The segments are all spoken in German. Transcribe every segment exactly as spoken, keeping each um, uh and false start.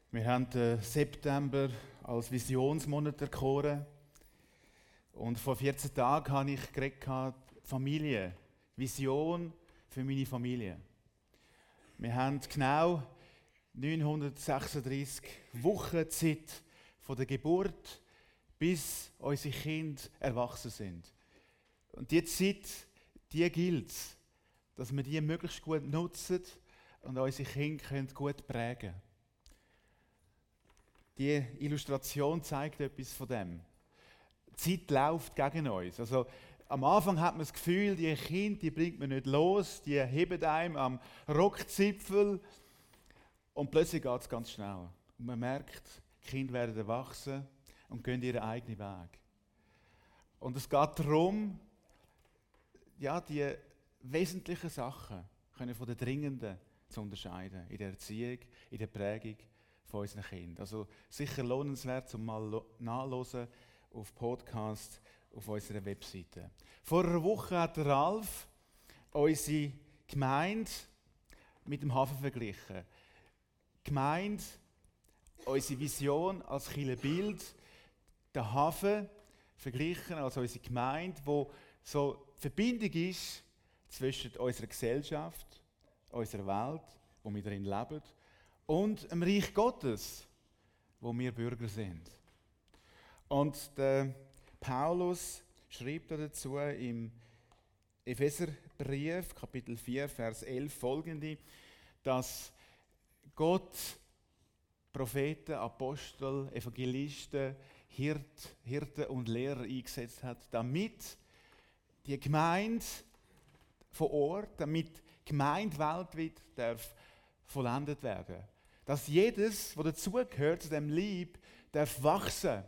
Wir haben den September als Visionsmonat erkoren. Und vor vierzehn Tagen habe ich geredet, Familie, Vision für meine Familie. Wir haben genau neunhundertsechsunddreißig Wochen Zeit von der Geburt bis unsere Kinder erwachsen sind. Und die Zeit, die gilt, dass wir die möglichst gut nutzen und unsere Kinder gut prägen können. Die Illustration zeigt etwas von dem. Die Zeit läuft gegen uns. Also, am Anfang hat man das Gefühl, die Kinder, die bringt man nicht los, die heben einem am Rockzipfel und plötzlich geht es ganz schnell. Und man merkt, die Kinder werden erwachsen und gehen ihren eigenen Weg. Und es geht darum, ja, die wesentlichen Sachen können von den dringenden zu unterscheiden, in der Erziehung, in der Prägung von unseren Kindern. Also sicher lohnenswert, um mal nachzuhören auf Podcast auf unserer Webseite. Vor einer Woche hat Ralf unsere Gemeinde mit dem Hafen verglichen. Die Gemeinde, unsere Vision als Kirchenbild, der Hafen verglichen als unsere Gemeinde, wo so die Verbindung ist zwischen unserer Gesellschaft, unserer Welt, wo wir darin leben, und dem Reich Gottes, wo wir Bürger sind. Und der Paulus schreibt dazu im Epheserbrief, Kapitel vier, Vers elf folgende, dass Gott Propheten, Apostel, Evangelisten, Hirt, Hirten und Lehrer eingesetzt hat, damit die Gemeinde vor Ort, damit die Gemeinde weltweit darf vollendet werden. Dass jedes, was dazugehört, zu dem Leib, darf wachsen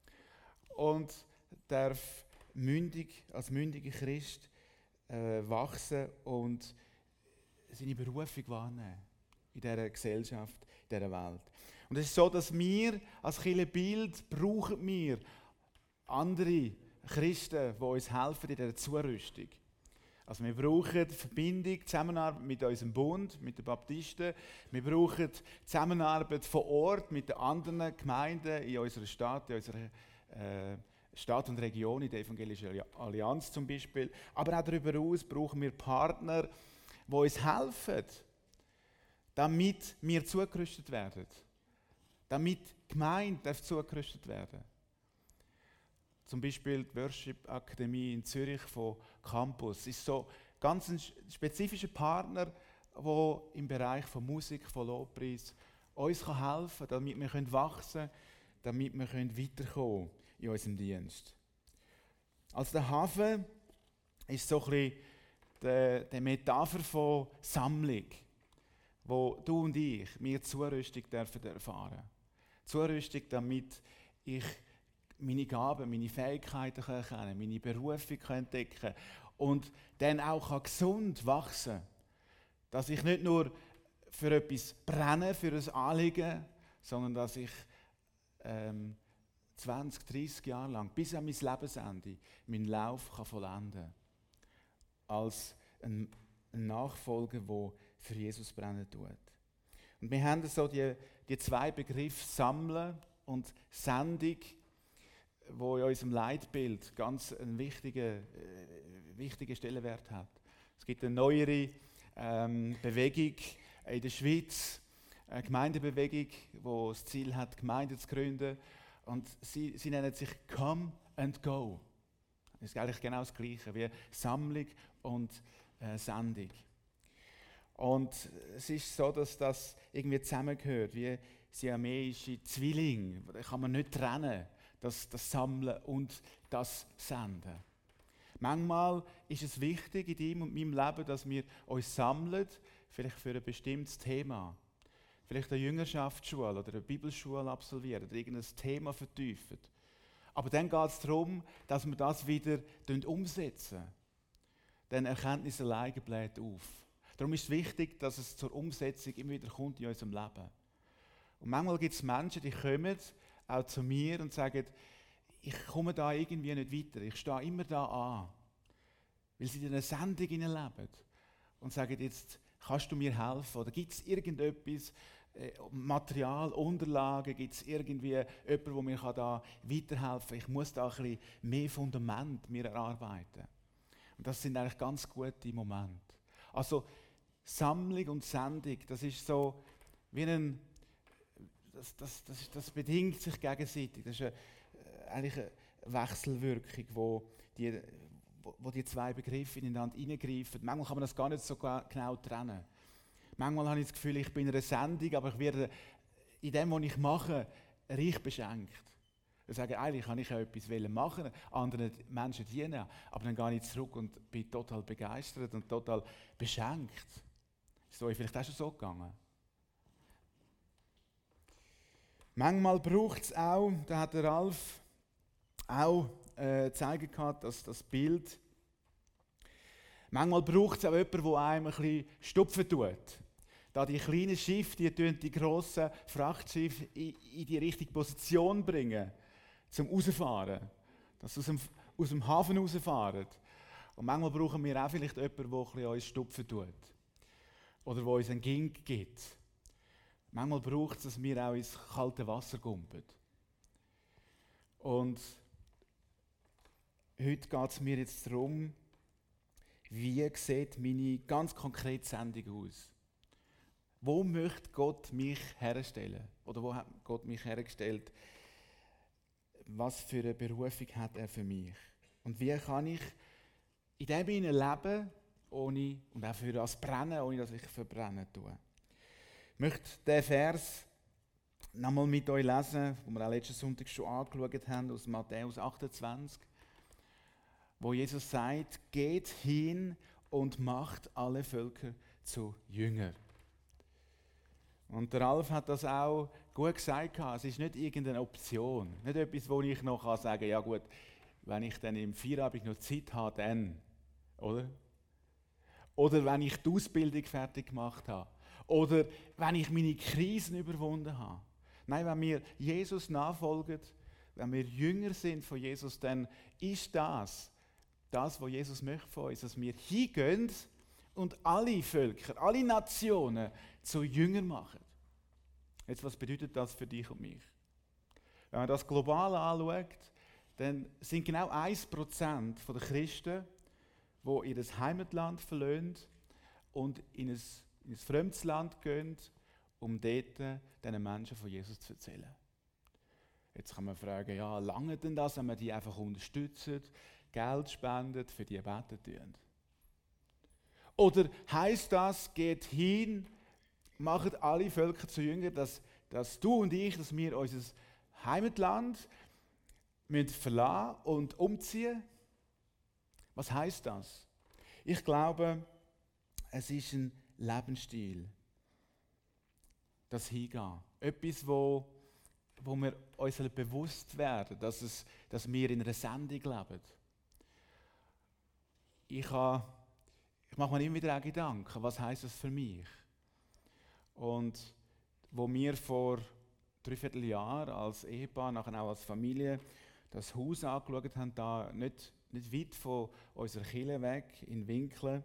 und darf mündig, als mündiger Christ äh, wachsen und seine Berufung wahrnehmen in dieser Gesellschaft, in dieser Welt. Und es ist so, dass wir als Kirchenbild brauchen wir andere Christen, die uns helfen in dieser Zurüstung. Also wir brauchen Verbindung, Zusammenarbeit mit unserem Bund, mit den Baptisten. Wir brauchen Zusammenarbeit vor Ort mit den anderen Gemeinden in unserer Stadt, in unserer äh, Stadt und Region, in der Evangelischen Allianz zum Beispiel. Aber auch darüber hinaus brauchen wir Partner, die uns helfen, damit wir zugerüstet werden. Damit die Gemeinde zugerüstet werden. Zum Beispiel die Worship Akademie in Zürich von Campus ist so ganz ein spezifischer Partner, der im Bereich von Musik, von Lobpreis uns helfen kann, damit wir wachsen können, damit wir weiterkommen in unserem Dienst. Also der Hafen ist so ein bisschen die, die Metapher von Sammlung, wo du und ich, wir Zurüstung dürfen erfahren. Zurüstung, damit ich meine Gaben, meine Fähigkeiten erkennen, meine Berufung entdecken und dann auch gesund wachsen kann. Dass ich nicht nur für etwas brenne, für ein Anliegen, sondern dass ich ähm, zwanzig, dreissig Jahre lang, bis an mein Lebensende, meinen Lauf kann vollenden kann. Als ein, ein Nachfolger, der für Jesus brennen tut. Und wir haben so die, die zwei Begriffe Sammeln und Sendung, wo in unserem Leitbild ganz einen wichtigen, äh, wichtigen Stellenwert hat. Es gibt eine neuere ähm, Bewegung in der Schweiz, eine Gemeindebewegung, die das Ziel hat, Gemeinden zu gründen. Und sie, sie nennen sich Come and Go. Das ist eigentlich genau das Gleiche wie Sammlung und äh, Sendung. Und es ist so, dass das irgendwie zusammengehört, wie siamesische Zwillinge. Das kann man nicht trennen. Das, das Sammeln und das Senden. Manchmal ist es wichtig in deinem und meinem Leben, dass wir uns sammeln, vielleicht für ein bestimmtes Thema. Vielleicht eine Jüngerschaftsschule oder eine Bibelschule absolvieren oder irgendein Thema vertiefen. Aber dann geht es darum, dass wir das wieder umsetzen. Denn Erkenntnis alleine bläht auf. Darum ist es wichtig, dass es zur Umsetzung immer wieder kommt in unserem Leben. Und manchmal gibt es Menschen, die kommen auch zu mir und sagen, ich komme da irgendwie nicht weiter, ich stehe immer da an, weil sie in einer Sendung leben und sagen, jetzt kannst du mir helfen oder gibt es irgendetwas, äh, Material, Unterlagen? Gibt es irgendwie jemanden, der mir da weiterhelfen kann? Ich muss da ein bisschen mehr Fundament mir erarbeiten. Und das sind eigentlich ganz gute Momente. Also Sammlung und Sendung, das ist so wie ein, das, das, das, das bedingt sich gegenseitig. Das ist eine, äh, eigentlich eine Wechselwirkung, wo die, wo, wo die zwei Begriffe ineinander hineingreifen. Manchmal kann man das gar nicht so genau trennen. Manchmal habe ich das Gefühl, ich bin in einer Sendung, aber ich werde in dem, was ich mache, reich beschenkt. Ich sage, eigentlich kann ich ja etwas machen, anderen Menschen dienen, aber dann gehe ich zurück und bin total begeistert und total beschenkt. Ist es euch vielleicht auch schon so gegangen? Manchmal braucht es auch, da hat der Ralf auch äh, gezeigt, dass das Bild, manchmal braucht es auch jemanden, der einem ein bisschen stupfen tut. Da die kleinen Schiffe, die tun die grossen Frachtschiffe in, in die richtige Position bringen, zum Rausfahren. Dass sie aus dem, aus dem Hafen rausfahren. Und manchmal brauchen wir auch vielleicht jemanden, der ein bisschen uns stupfen tut. Oder der uns einen Gink gibt. Manchmal braucht es, dass wir auch ins kalte Wasser kumpen. Und heute geht es mir jetzt darum, wie sieht meine ganz konkrete Sendung aus? Wo möchte Gott mich herstellen? Oder wo hat Gott mich hergestellt? Was für eine Berufung hat er für mich? Und wie kann ich in dem Sinne leben, ohne, und auch für das Brennen, ohne dass ich verbrennen tue? Ich möchte den Vers nochmal mit euch lesen, den wir auch letzten Sonntag schon angeschaut haben, aus Matthäus achtundzwanzig, wo Jesus sagt, geht hin und macht alle Völker zu Jüngern. Und der Ralf hat das auch gut gesagt. Es ist nicht irgendeine Option. Nicht etwas, wo ich noch sagen kann, ja gut, wenn ich dann im Feierabend noch Zeit habe, dann. Oder? Oder wenn ich die Ausbildung fertig gemacht habe. Oder wenn ich meine Krisen überwunden habe. Nein, wenn wir Jesus nachfolgen, wenn wir Jünger sind von Jesus, dann ist das, das, was Jesus möchte von uns, dass wir hingehen und alle Völker, alle Nationen zu Jüngern machen. Jetzt, was bedeutet das für dich und mich? Wenn man das global anschaut, dann sind genau ein Prozent der Christen, die ihr Heimatland verlassen und in ein, in ein fremdes Land gehen, um dort diesen Menschen von Jesus zu erzählen. Jetzt kann man fragen, ja, lange denn das, wenn man die einfach unterstützt, Geld spendet, für die beten tun? Oder heisst das, geht hin, macht alle Völker zu Jüngern, dass, dass du und ich, dass wir unser Heimatland müssen verlassen und umziehen? Was heisst das? Ich glaube, es ist ein Lebensstil. Das Hingehen. Etwas, wo, wo wir uns bewusst werden, dass, es, dass wir in einer Sendung leben. Ich, habe, ich mache mir immer wieder auch Gedanken, was heisst das für mich? Und wo wir vor dreiviertel Jahren als Ehepaar, nachher auch als Familie, das Haus angeschaut haben, da nicht, nicht weit von unserer Kirche weg, in Winkeln,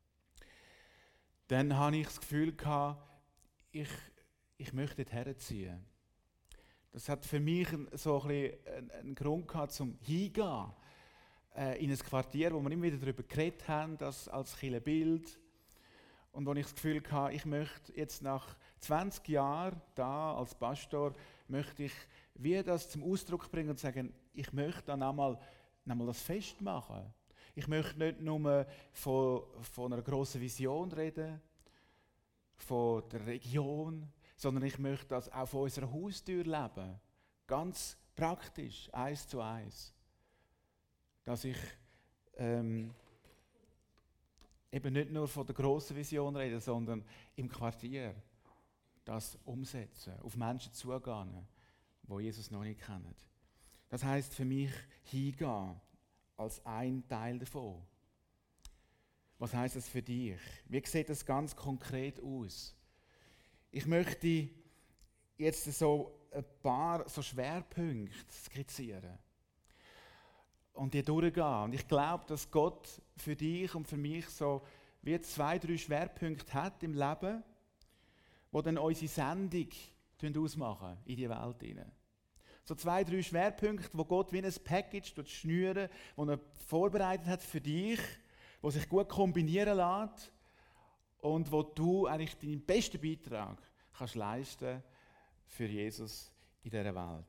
dann hatte ich das Gefühl, ich, ich möchte dort herziehen. Das hat für mich so ein bisschen einen Grund gehabt, zum Hingehen äh, in ein Quartier, wo wir immer wieder darüber geredet haben, das als Kirchenbild. Und wo ich das Gefühl hatte, ich möchte jetzt nach zwanzig Jahren da als Pastor, möchte ich wie das zum Ausdruck bringen und sagen, ich möchte dann einmal, einmal das Fest machen. Ich möchte nicht nur von, von einer grossen Vision reden, von der Region, sondern ich möchte das auch von unserer Haustür leben. Ganz praktisch, eins zu eins. Dass ich ähm, eben nicht nur von der grossen Vision rede, sondern im Quartier das umsetzen, auf Menschen zugehen, die Jesus noch nicht kennen. Das heisst für mich, hingehen als ein Teil davon. Was heisst das für dich? Wie sieht das ganz konkret aus? Ich möchte jetzt so ein paar so Schwerpunkte skizzieren und die durchgehen. Und ich glaube, dass Gott für dich und für mich so wie zwei, drei Schwerpunkte hat im Leben, die dann unsere Sendung ausmachen in die Welt hinein. So zwei, drei Schwerpunkte, wo Gott wie ein Package schnüren, das er vorbereitet hat für dich, wo sich gut kombinieren lässt und wo du eigentlich deinen besten Beitrag kannst leisten für Jesus in dieser Welt.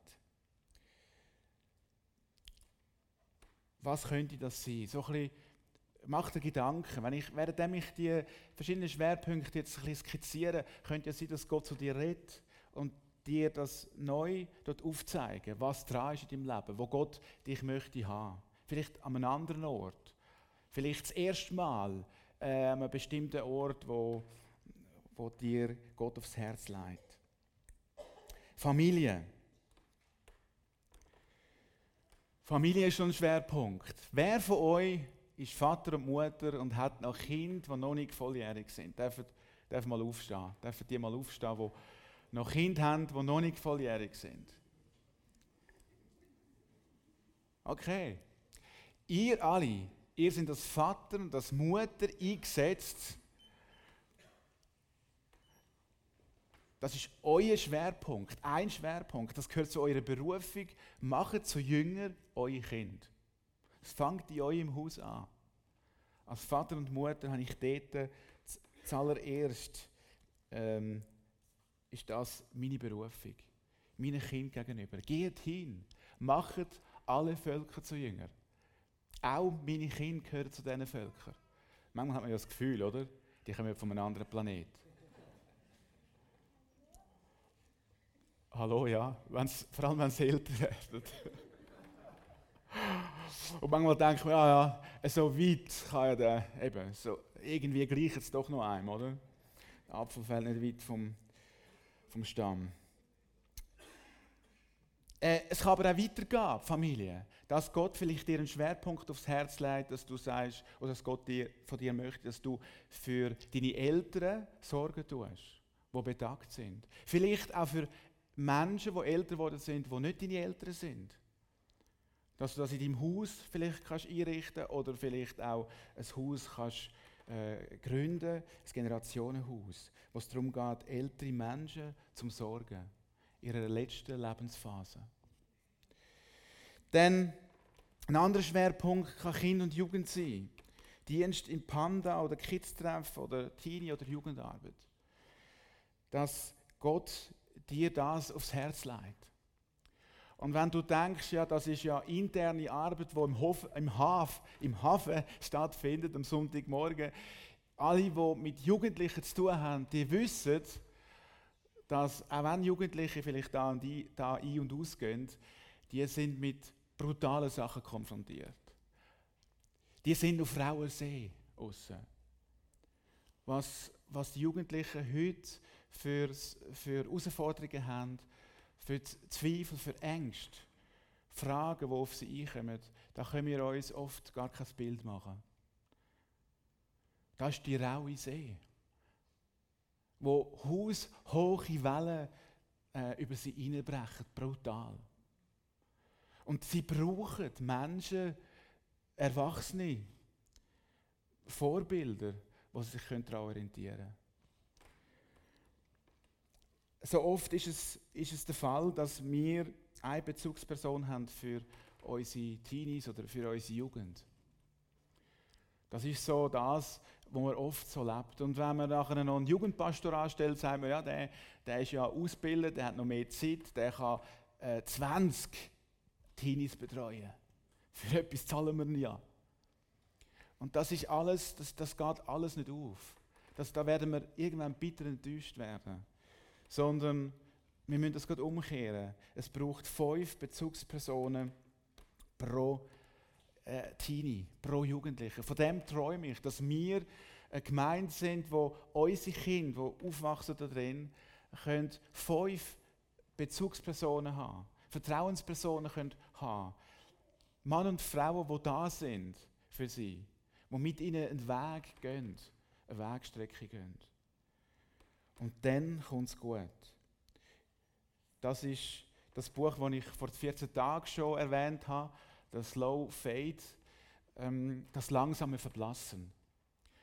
Was könnte das sein? So ein bisschen, mach dir Gedanken. Wenn ich, während ich die verschiedenen Schwerpunkte jetzt ein bisschen skizziere, könnte es sein, dass Gott zu dir redet und dir das neu dort aufzeigen, was dran ist in deinem Leben, wo Gott dich möchte haben. Vielleicht an einem anderen Ort. Vielleicht das erste Mal äh, an einem bestimmten Ort, wo, wo dir Gott aufs Herz legt. Familie. Familie ist schon ein Schwerpunkt. Wer von euch ist Vater und Mutter und hat noch Kinder, die noch nicht volljährig sind? Dürfen, dürfen mal aufstehen. Dürfen die mal aufstehen, die noch Kinder haben, die noch nicht volljährig sind? Okay. Ihr alle, ihr seid als Vater und als Mutter eingesetzt. Das ist euer Schwerpunkt, ein Schwerpunkt. Das gehört zu eurer Berufung. Macht zu Jünger eure Kinder. Es fängt in eurem Haus an. Als Vater und Mutter habe ich dort zuallererst ähm, ist das meine Berufung, meinen Kindern gegenüber. Geht hin, macht alle Völker zu Jüngern. Auch meine Kinder gehören zu diesen Völkern. Manchmal hat man ja das Gefühl, oder? Die kommen von einem anderen Planeten. Hallo, ja, wenn's, vor allem wenn sie älter werden. Und manchmal denke ich mir, ja, ja, so weit kann ja der, eben, so, irgendwie gleicht es doch noch einem, oder? Der Apfel fällt nicht weit vom, vom Stamm. Äh, es kann aber auch weitergehen, Familie. Dass Gott vielleicht dir einen Schwerpunkt aufs Herz legt, dass du sagst, oder dass Gott dir, von dir möchte, dass du für deine Eltern Sorgen tust, die betagt sind. Vielleicht auch für Menschen, die älter geworden sind, die nicht deine Eltern sind. Dass du das in deinem Haus vielleicht kannst einrichten oder vielleicht auch ein Haus kannst, äh, gründen, ein Generationenhaus, wo es darum geht, ältere Menschen zum Sorgen in ihrer letzten Lebensphase. Dann ein anderer Schwerpunkt kann Kind und Jugend sein. Dienst im Panda oder Kids-Treff oder Teenie- oder Jugendarbeit. Dass Gott dir das aufs Herz legt. Und wenn du denkst, ja, das ist ja interne Arbeit, die im, Hof, im, Haf, im Hafen stattfindet, am Sonntagmorgen, alle, die mit Jugendlichen zu tun haben, die wissen, dass auch wenn Jugendliche vielleicht da, und die, da ein- und ausgehen, die sind mit brutalen Sachen konfrontiert. Die sind auf Frauensee aussen. Was, was die Jugendlichen heute für, für Herausforderungen haben, für Zweifel, für Ängste, Fragen, die auf sie einkommen, da können wir uns oft gar kein Bild machen. Das ist die raue See, wo haushohe Wellen äh, über sie hineinbrechen, brutal. Und sie brauchen Menschen, Erwachsene, Vorbilder, die sie sich daran orientieren können. So oft ist es, ist es der Fall, dass wir eine Bezugsperson haben für unsere Teenies oder für unsere Jugend. Das ist so das, was man oft so lebt. Und wenn man nachher noch einen Jugendpastor anstellt, sagt man, ja, der, der ist ja ausgebildet, der hat noch mehr Zeit, der kann äh, zwanzig Teenies betreuen. Für etwas zahlen wir ja. Und das ist alles, das, das geht alles nicht auf. Das, da werden wir irgendwann bitter enttäuscht werden. Sondern wir müssen das gerade umkehren. Es braucht fünf Bezugspersonen pro äh, Teenie, pro Jugendliche. Von dem träume ich, dass wir eine Gemeinde sind, wo unsere Kinder, die aufwachsen da drin, können fünf Bezugspersonen haben, Vertrauenspersonen können haben. Mann und Frauen, die da sind für sie, die mit ihnen einen Weg gehen, eine Wegstrecke gehen. Und dann kommt es gut. Das ist das Buch, das ich vor vierzehn Tagen schon erwähnt habe, das Slow Fade, ähm, das langsame Verblassen.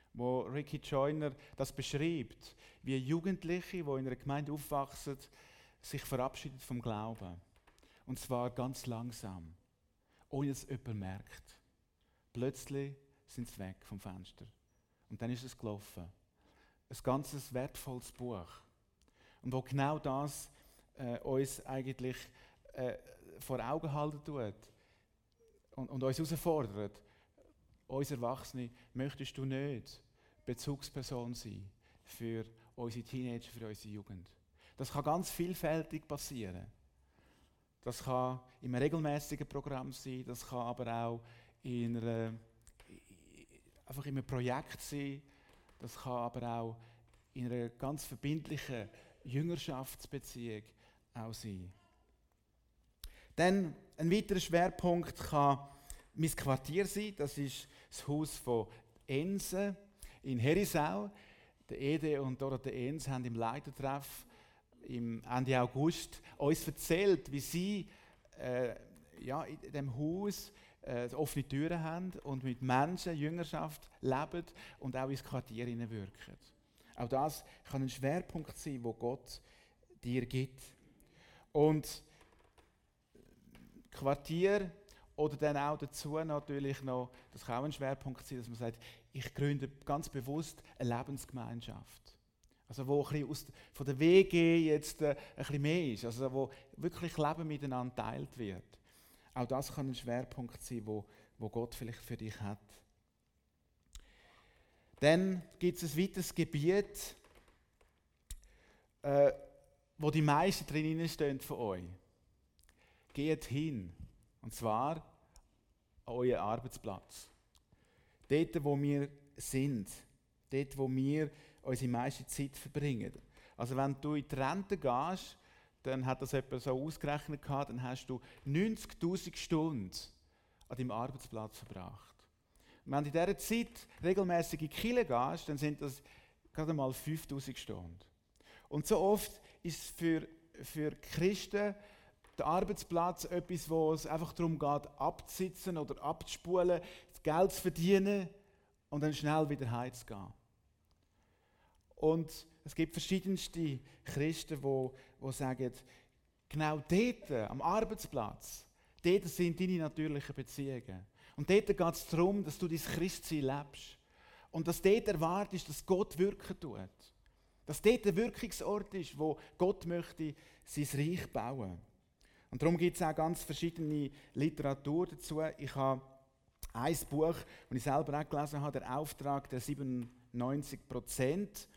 wo Ricky Joyner das beschreibt, wie Jugendliche, die in einer Gemeinde aufwachsen, sich verabschieden vom Glauben. Und zwar ganz langsam, ohne dass es jemand merkt. Plötzlich sind sie weg vom Fenster. Und dann ist es gelaufen. Ein ganz wertvolles Buch. Und wo genau das äh, uns eigentlich äh, vor Augen halten tut und, und uns herausfordert. Uns Erwachsene, möchtest du nicht Bezugsperson sein für unsere Teenager, für unsere Jugend? Das kann ganz vielfältig passieren. Das kann in einem regelmäßigen Programm sein, das kann aber auch in einer, einfach in einem Projekt sein, das kann aber auch in einer ganz verbindlichen Jüngerschaftsbeziehung auch sein. Dann ein weiterer Schwerpunkt kann mein Quartier sein. Das ist das Haus von Ense in Herisau. Der Ede und Dorothee Ense haben im Leitertreff im Ende August uns erzählt, wie sie äh, ja, in diesem Haus äh, offene Türen haben und mit Menschen Jüngerschaft leben und auch ins Quartier hineinwirken. Auch das kann ein Schwerpunkt sein, wo Gott dir gibt. Und Quartier oder dann auch dazu natürlich noch, das kann auch ein Schwerpunkt sein, dass man sagt, ich gründe ganz bewusst eine Lebensgemeinschaft. Also wo ein bisschen aus, von der W G jetzt äh, ein bisschen mehr ist, also wo wirklich Leben miteinander geteilt wird. Auch das kann ein Schwerpunkt sein, wo, wo Gott vielleicht für dich hat. Dann gibt es ein weiteres Gebiet, äh, wo die meisten drin stehen von euch. Geht hin, und zwar an euren Arbeitsplatz. Dort, wo wir sind, dort, wo wir unsere meiste Zeit verbringen. Also wenn du in die Rente gehst, dann hat das jemand so ausgerechnet gehabt, dann hast du neunzigtausend Stunden an deinem Arbeitsplatz verbracht. Und wenn du in dieser Zeit regelmäßig in die Kirche gehst, dann sind das gerade mal fünftausend Stunden. Und so oft ist es für, für Christen der Arbeitsplatz etwas, wo es einfach darum geht, abzusitzen oder abzuspulen, das Geld zu verdienen und dann schnell wieder heimzugehen. Und es gibt verschiedenste Christen, die, die sagen, genau dort, am Arbeitsplatz, dort sind deine natürlichen Beziehungen. Und dort geht es darum, dass du dein Christsein lebst. Und dass dort erwartest, dass Gott wirken tut. Dass dort ein Wirkungsort ist, wo Gott möchte sein Reich bauen. Und darum gibt es auch ganz verschiedene Literatur dazu. Ich habe ein Buch, das ich selber auch gelesen habe, der Auftrag der siebenundneunzig Prozent.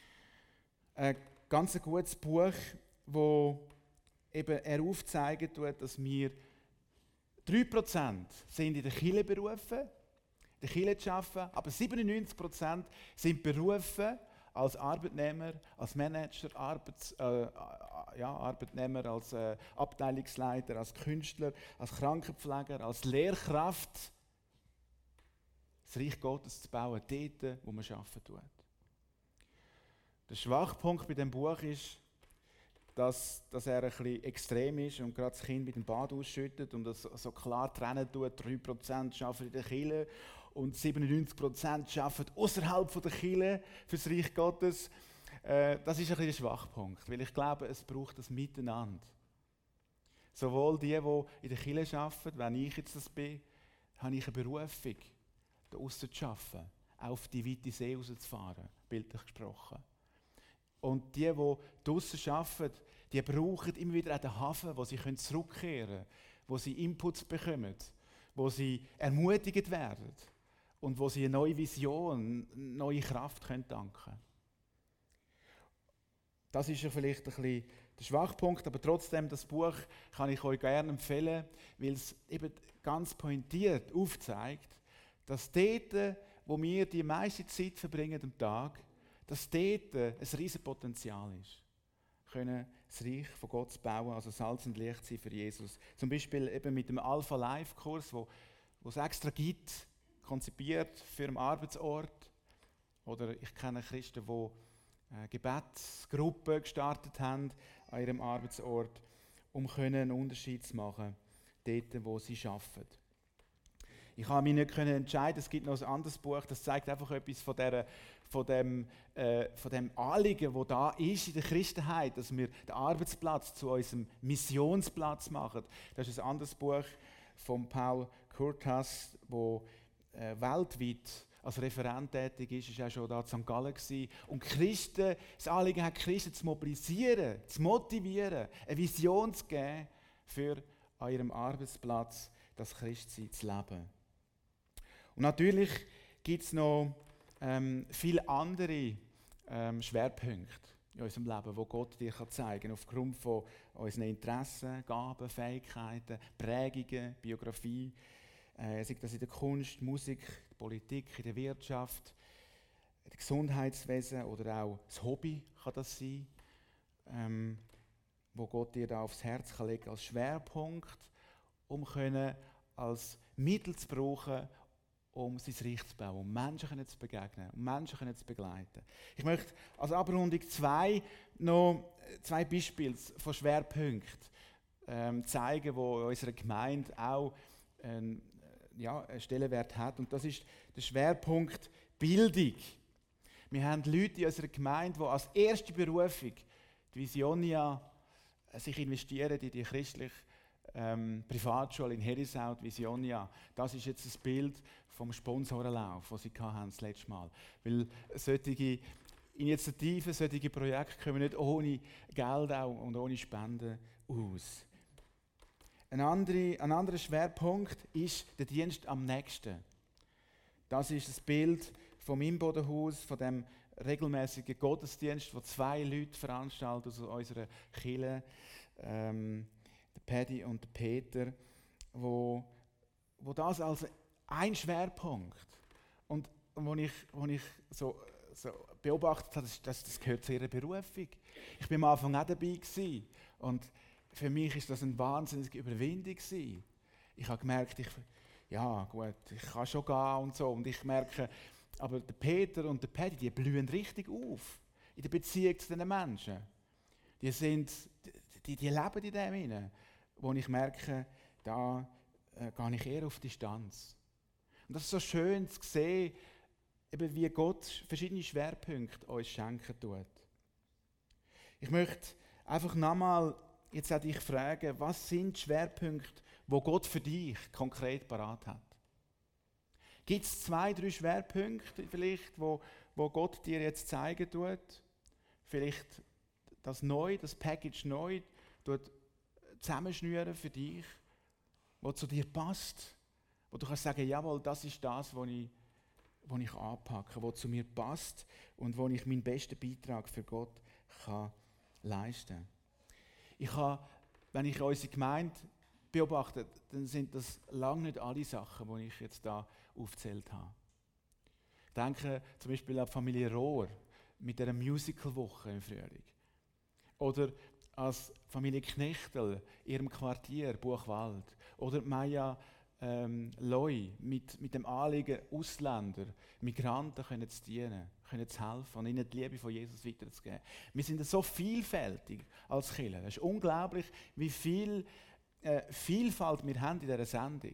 Ein ganz gutes Buch, wo eben er aufzeigen tut, dass wir drei Prozent sind in der Kirche berufen, in der Kirche zu arbeiten, aber siebenundneunzig Prozent sind berufen als Arbeitnehmer, als Manager, Arbeits, äh, ja, Arbeitnehmer, als äh, Abteilungsleiter, als Künstler, als Krankenpfleger, als Lehrkraft, das Reich Gottes zu bauen, dort, wo man arbeiten tut. Der Schwachpunkt bei diesem Buch ist, dass, dass er ein bisschen extrem ist und gerade das Kind mit dem Bad ausschüttet und das so klar trennen tut, drei Prozent arbeiten in der Kirche und siebenundneunzig Prozent arbeiten außerhalb der Kirche für das Reich Gottes. Äh, das ist ein bisschen der Schwachpunkt, weil ich glaube, es braucht das Miteinander. Sowohl die, die in der Kirche arbeiten, wenn ich jetzt das bin, habe ich eine Berufung, da aussen zu arbeiten, auf die weite See rauszufahren, bildlich gesprochen. Und die, die draussen arbeiten, die brauchen immer wieder auch den Hafen, wo sie zurückkehren können, wo sie Inputs bekommen, wo sie ermutigt werden und wo sie eine neue Vision, eine neue Kraft können danken können. Das ist ja vielleicht ein bisschen der Schwachpunkt, aber trotzdem, das Buch kann ich euch gerne empfehlen, weil es eben ganz pointiert aufzeigt, dass dort, wo wir die meiste Zeit verbringen am Tag, dass dort ein riesiges Potenzial ist. Wir können das Reich von Gott zu bauen, also Salz und Licht sein für Jesus. Zum Beispiel eben mit dem Alpha-Life-Kurs, wo, wo es extra gibt, konzipiert für einen Arbeitsort. Oder ich kenne Christen, die äh, Gebetsgruppen gestartet haben an ihrem Arbeitsort, um einen Unterschied zu machen, dort, wo sie arbeiten. Ich habe mich nicht können entscheiden. Es gibt noch ein anderes Buch, das zeigt einfach etwas von, der, von, dem, äh, von dem Anliegen, das da ist in der Christenheit, dass wir den Arbeitsplatz zu unserem Missionsplatz machen. Das ist ein anderes Buch von Paul Curtas, wo äh, weltweit als Referent tätig ist, ist auch schon da in Sankt Gallen gewesen. Und Christen, das Anliegen hat, Christen zu mobilisieren, zu motivieren, eine Vision zu geben für an ihrem Arbeitsplatz das Christsein zu leben. Und natürlich gibt es noch ähm, viele andere ähm, Schwerpunkte in unserem Leben, wo Gott dir kann zeigen kann, aufgrund von unseren Interessen, Gaben, Fähigkeiten, Prägungen, Biografie, äh, sei das in der Kunst, Musik, Politik, in der Wirtschaft, im Gesundheitswesen oder auch das Hobby kann das sein, ähm, wo Gott dir da aufs Herz kann legen als Schwerpunkt, um können als Mittel zu brauchen, um sein Reich zu bauen, um Menschen können zu begegnen, um Menschen können zu begleiten. Ich möchte als Abrundung zwei, noch zwei Beispiele von Schwerpunkten ähm, zeigen, wo unsere Gemeinde auch ähm, ja, einen Stellenwert hat. Und das ist der Schwerpunkt Bildung. Wir haben Leute in unserer Gemeinde, die als erste Berufung die Visionia sich investieren in die christliche ähm, Privatschule in Herisau, die Visionia. Das ist jetzt das Bild vom Sponsorenlauf, das sie hatten das letzte Mal. Weil solche Initiativen, solche Projekte kommen nicht ohne Geld auch und ohne Spenden aus. Ein, andere, ein anderer Schwerpunkt ist der Dienst am Nächsten. Das ist das Bild vom Imbodenhaus, von dem regelmäßigen Gottesdienst, wo zwei Leute veranstalten aus unserer Kirche, ähm, der Paddy und der Peter, wo, wo das als ein Schwerpunkt und wo ich, wo ich so, so beobachtet habe, das, das gehört zu ihrer Berufung. Ich war am Anfang auch dabei gewesen, und für mich ist das eine wahnsinnige Überwindung gewesen. Ich habe gemerkt, ich, ja gut, ich kann schon gehen und so, und ich merke, aber der Peter und der Paddy, die blühen richtig auf in der Beziehung zu den Menschen. Die, sind, die, die leben in dem hinein, wo ich merke, da äh, gehe ich eher auf Distanz. Und das ist so schön zu sehen, eben wie Gott verschiedene Schwerpunkte uns schenken tut. Ich möchte einfach nochmal jetzt auch dich fragen, was sind die Schwerpunkte, die Gott für dich konkret parat hat? Gibt es zwei, drei Schwerpunkte vielleicht, wo, wo Gott dir jetzt zeigen tut? Vielleicht das neu, das Package neu tut zusammenschnüren für dich, wo zu dir passt, wo du kannst sagen, jawohl, das ist das, was ich, was ich anpacke, was zu mir passt und wo ich meinen besten Beitrag für Gott kann leisten kann. Ich habe, wenn ich unsere Gemeinde beobachte, dann sind das lange nicht alle Sachen, die ich jetzt da aufgezählt habe. Ich denke zum Beispiel an die Familie Rohr mit einer Musical-Woche im Frühling. Oder als Familie Knechtel in ihrem Quartier Buchwald. Oder Maya ähm, Loi mit, mit dem Anliegen, Ausländer, Migranten können zu dienen, können zu helfen und ihnen die Liebe von Jesus weiterzugeben. Wir sind so vielfältig als Kirche. Es ist unglaublich, wie viel äh, Vielfalt wir haben in dieser Sendung.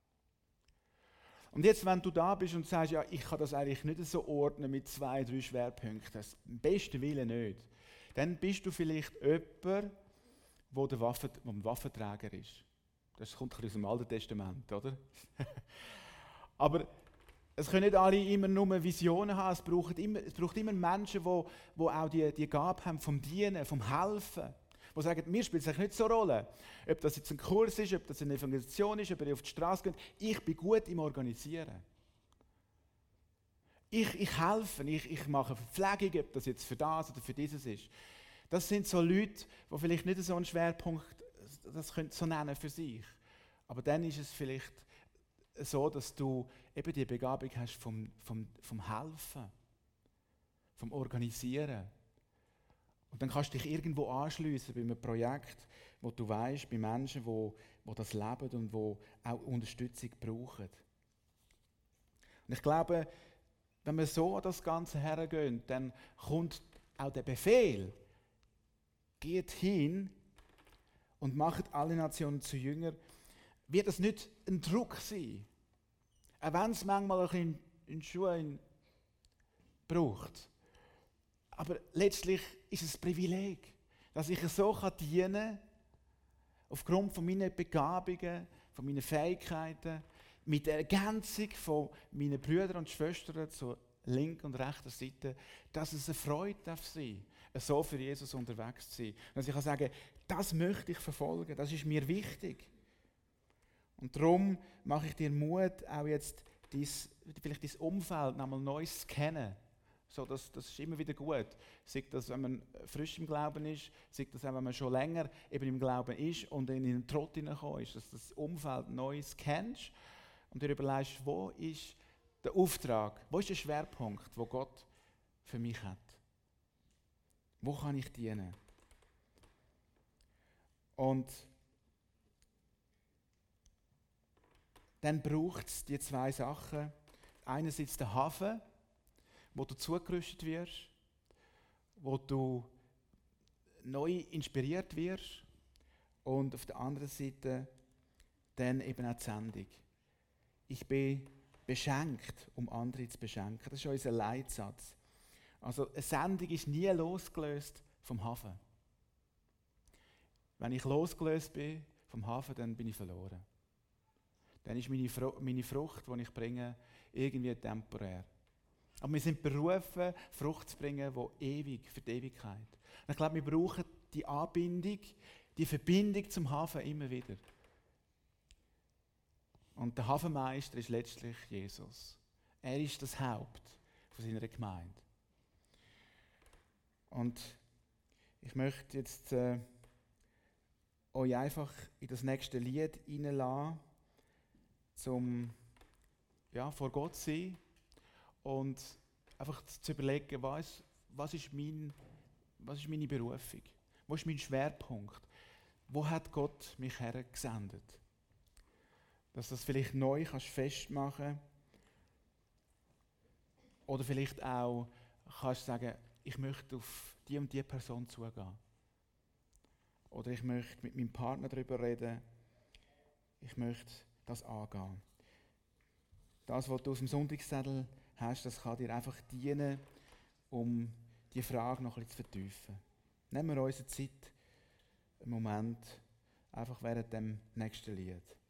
Und jetzt, wenn du da bist und sagst, ja, ich kann das eigentlich nicht so ordnen mit zwei, drei Schwerpunkten, das im besten Willen nicht, dann bist du vielleicht jemand, der der Waffen, ein Waffenträger ist. Das kommt aus dem Alten Testament, oder? Aber es können nicht alle immer nur Visionen haben, es braucht immer, es braucht immer Menschen, die, die auch die, die Gabe haben vom Dienen, vom Helfen. Die sagen, mir spielt es eigentlich nicht so eine Rolle, ob das jetzt ein Kurs ist, ob das eine Evangelisation ist, ob ihr auf die Straße geht. Ich bin gut im Organisieren. Ich, ich helfe, ich, ich mache Verpflegung, ob das jetzt für das oder für dieses ist. Das sind so Leute, die vielleicht nicht so einen Schwerpunkt das können so nennen für sich. Aber dann ist es vielleicht so, dass du eben die Begabung hast vom, vom, vom Helfen, vom Organisieren. Und dann kannst du dich irgendwo anschliessen bei einem Projekt, wo du weißt, bei Menschen, die, die das leben und die auch Unterstützung brauchen. Und ich glaube, wenn wir so an das Ganze hergehen, dann kommt auch der Befehl, geht hin und macht alle Nationen zu Jünger, wird das nicht ein Druck sein, Auch wenn es manchmal ein bisschen in Schuhe braucht. Aber letztlich ist es ein Privileg, dass ich so dienen kann, aufgrund von meinen Begabungen, von meinen Fähigkeiten, mit der Ergänzung von meinen Brüdern und Schwestern zur linken und rechten Seite, dass es eine Freude darf sein, so für Jesus unterwegs zu sein. Dass ich kann sagen, das möchte ich verfolgen, das ist mir wichtig. Und darum mache ich dir Mut, auch jetzt dies, vielleicht dein Umfeld nochmal neu zu kennen. So, das, das ist immer wieder gut. Sei das, wenn man frisch im Glauben ist, sei das auch, wenn man schon länger eben im Glauben ist und in den Trott hineingekommen ist, dass du das Umfeld Neues kennst und dir überlegst, wo ist der Auftrag, wo ist der Schwerpunkt, wo Gott für mich hat. Wo kann ich dienen? Und dann braucht es die zwei Sachen. Einerseits der Hafen, wo du zugerüstet wirst, wo du neu inspiriert wirst und auf der anderen Seite dann eben auch die Sendung. Ich bin beschenkt, um andere zu beschenken. Das ist unser Leitsatz. Also eine Sendung ist nie losgelöst vom Hafen. Wenn ich losgelöst bin vom Hafen, dann bin ich verloren. Dann ist meine, Fr- meine Frucht, die ich bringe, irgendwie temporär. Aber wir sind berufen, Frucht zu bringen, die ewig, für die Ewigkeit. Und ich glaube, wir brauchen die Anbindung, die Verbindung zum Hafen immer wieder. Und der Hafenmeister ist letztlich Jesus. Er ist das Haupt von seiner Gemeinde. Und ich möchte jetzt äh, euch einfach in das nächste Lied hineinlassen, zum ja, vor Gott zu sein und einfach zu überlegen, was, was, ist mein, was ist meine Berufung? Wo ist mein Schwerpunkt? Wo hat Gott mich hergesendet? Dass du das vielleicht neu kannst festmachen oder vielleicht auch kannst sagen, ich möchte auf die und die Person zugehen. Oder ich möchte mit meinem Partner darüber reden. Ich möchte das angehen. Das, was du aus dem Sonntagszettel hast, das kann dir einfach dienen, um die Frage noch ein bisschen zu vertiefen. Nehmen wir unsere Zeit, einen Moment, einfach während dem nächsten Lied.